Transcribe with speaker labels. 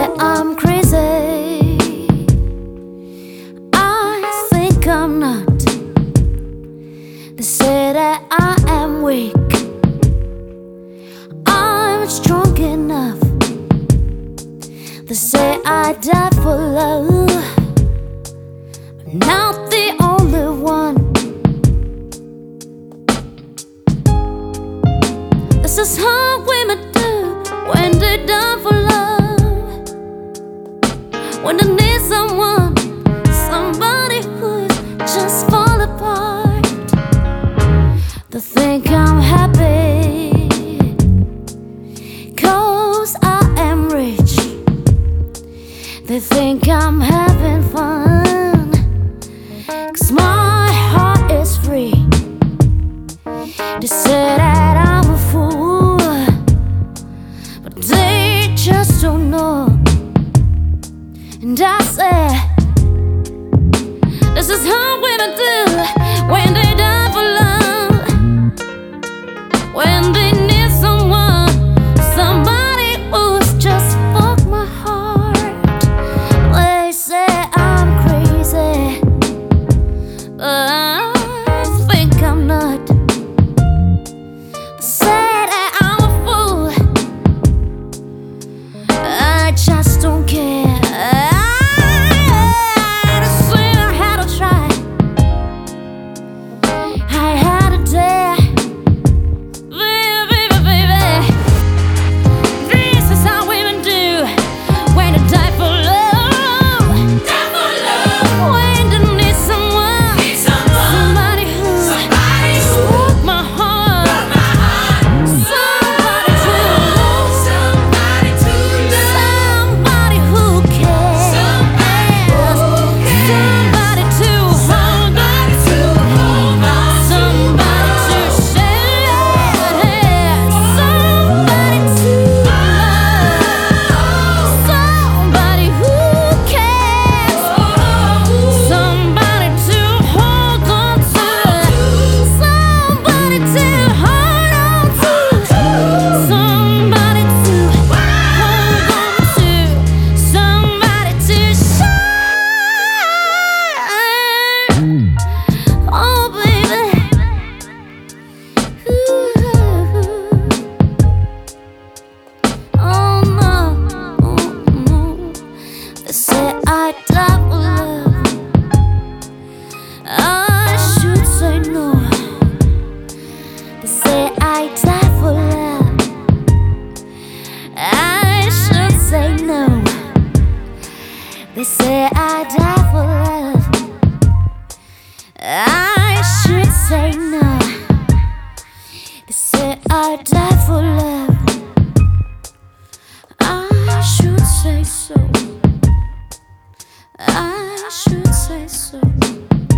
Speaker 1: I'm crazy. I think I'm not. They say that I am weak. I'm strong enough. They say I die for love. I'm not the only one. This is how women do when they die for love. When they need someone, somebody who's just fall apart. They think I'm happy 'cause I am rich. They think I'm having fun 'cause my heart is free. They say that I'm a fool, but they just don't know. And I say, this is how women do when they die for love. When they need someone, somebody who's just broke my heart. They say I'm crazy, but I think I'm not. They say that I'm a fool, I just don't care. They say I die for love. I should say no. They say I die for love. I should say no. They say I die for love. I should say no. They say I die for love. I should say so. I should say so.